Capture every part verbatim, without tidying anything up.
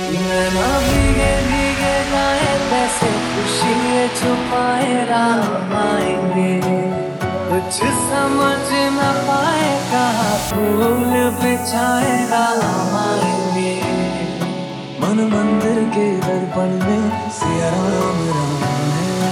नैना भीगे भीगे जाए कैसे खुशी छुपाए राम आएंगे। कुछ समझ न पाए कहाँ फूल बिछाए राम आएंगे। मन मंदिर के दर्पण में सिया राम राम है।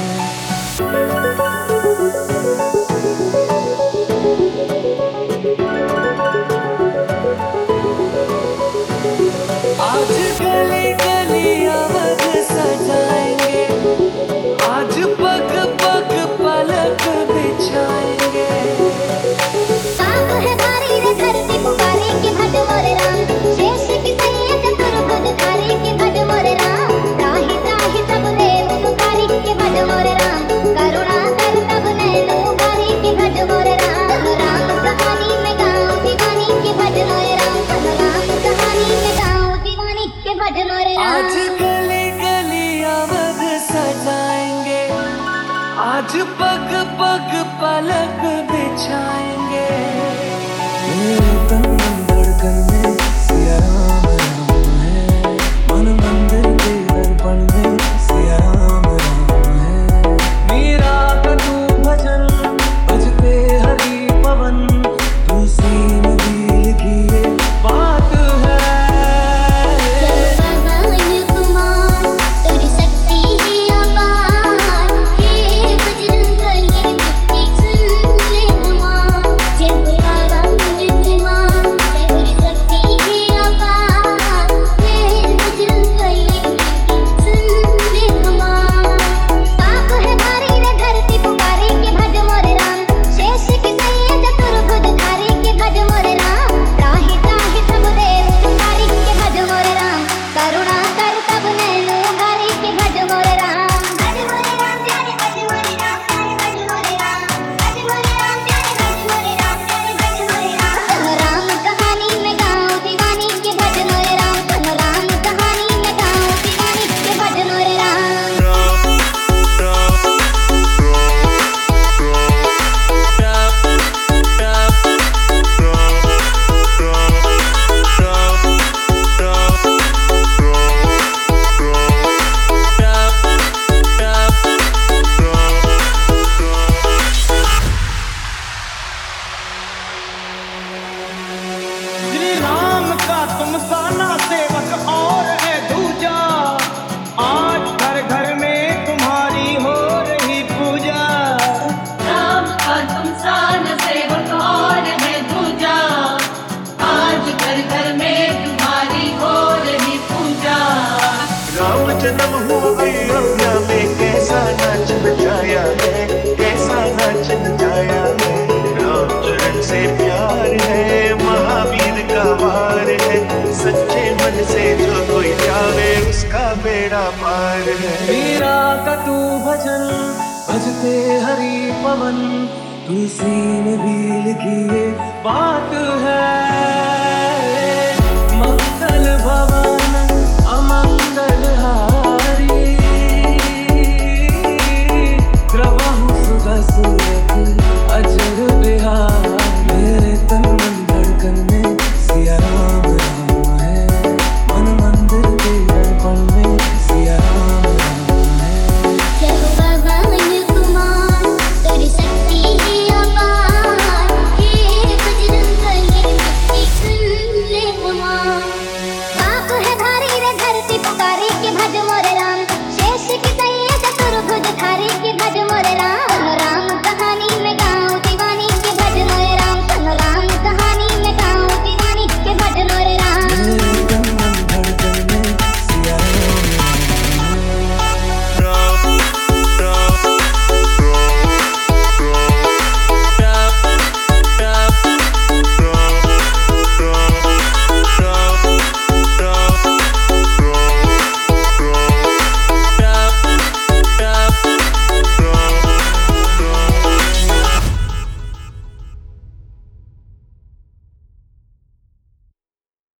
आज गली गली अवध सजाएंगे, आज पग पग पलक बिछाएंगे। पाप है भारी रे धरती पुकारे के भज मोरे राम। शेष की सैयद तुरबुद धारे के भज मोरे राम। त्राहि त्राहि तब देव पुकारी के भज मोरे राम। करुणा कर तब नैन उगारे के भज मोरे राम। राम कहानी में गाऊं दीवानी के भज मोरे राम। राम कहानी में गाऊं दीवानी के भज मोरे राम। आज गली गली अवध सजाएंगे, आज पग पग पलक बिछाएंगे। मेरे तन मन धड़कन में सिया राम राम है। मन मंदिर के दर्पण में सिया राम राम है। मीरा का तू भजन बजते हरि पवन, तुलसी नदी लिखी ये बात है। भगवान कुमार तेरी शक्ति है अपार। हे बजरंग बली मुक्ति सुन ले हमार। जय भगवान कुमार तेरी शक्ति है अपार। हे बजरंग बली मुक्ति सुन ले हमार। पाप है भारी रे धरती पुकारे के भज मोरे राम। शेष की सैयद तुरबुद धारे के भज मोरे राम। त्राहि त्राहि सब देव पुकारी के भज मोरे राम। करुणा कर तब नैन उगारे के भज मोरे राम। भज मोरे राम प्यारे भज मोरे राम प्यारे भज मोरे राम। भज मोरे राम प्यारे भज मोरे राम प्यारे भज मोरे राम। राम कहानी में गाऊं दीवानी के भज मोरे राम। राम कहानी में गाऊं दीवानी के भज मोरे राम। श्री राम का तुम साना सेवक और है दूजा। आज घर घर में तुम्हारी हो रही पूजा। राम का तुम सान सेवक और है दूजा। आज घर घर में तुम्हारी हो रही पूजा। राम जन्म हुआ अयोध्या में, कैसा नाच नचाया है, कैसा नाच नचाया है। राम चरण से प्यार है, महावीर का वार है। सच्चे मन से जो कोई जावे उसका बेड़ा पार है। मीरा का तू भजन भजते हरि पवन, तुलसी ने भी लिखी ये बात है।